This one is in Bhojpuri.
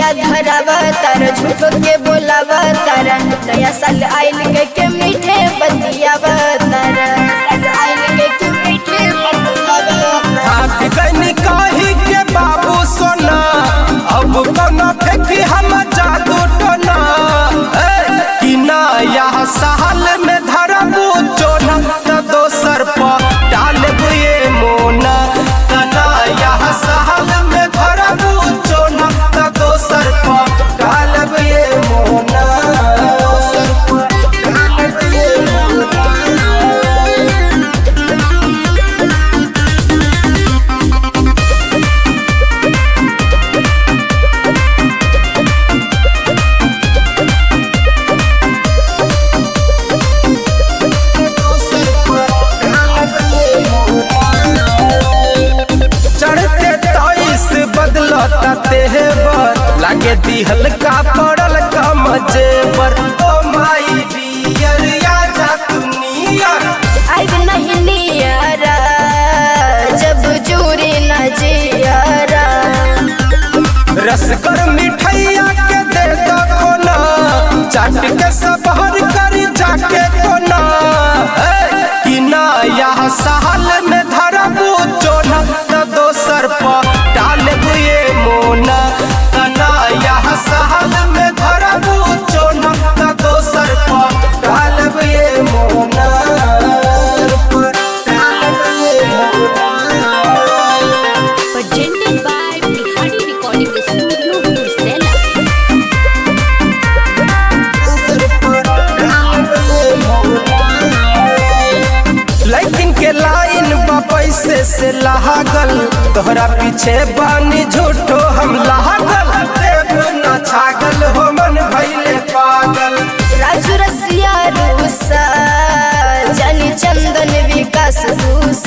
किरिया धरावा तारा झूठो के बोलावा तारा नया साल आइल के मीठे बतियावा तारा आइल के मीठे बतियावा गनी कही के बाबू सोना अब कोना फेंकी हम जादू टोना कि नया साल में धरबू चोना त दोसर पर डालबू ये मोना नया साल में धरबू चोना त दोसर पर डालबू ये मोना दोसर पर डालबू ये मोना। बदलता तेहबर लागे दिहल का पड़ल कम जेबर ओ माई डियर या जा दुनियर आइब नहीं नियारा जब जूरी न जियारा रसकर मिठाइया के दे दो कोना चाट के सबहर कर जाके कोना कि नया साल में धरबू चोना त दोसर पर डालबू ये मोना नया साल में धरबू चोना त दोसर पर डालबू ये मोना Presented by Bihari Recording Studio, Bruxelles. लेकिन के लाइन बा पैसे से लागल तोहरा पीछे बानी झूठो हम लागल देव न छागल हो मन भइले पागल राजू रसिया रूसा जानी चंदन विकास रूसा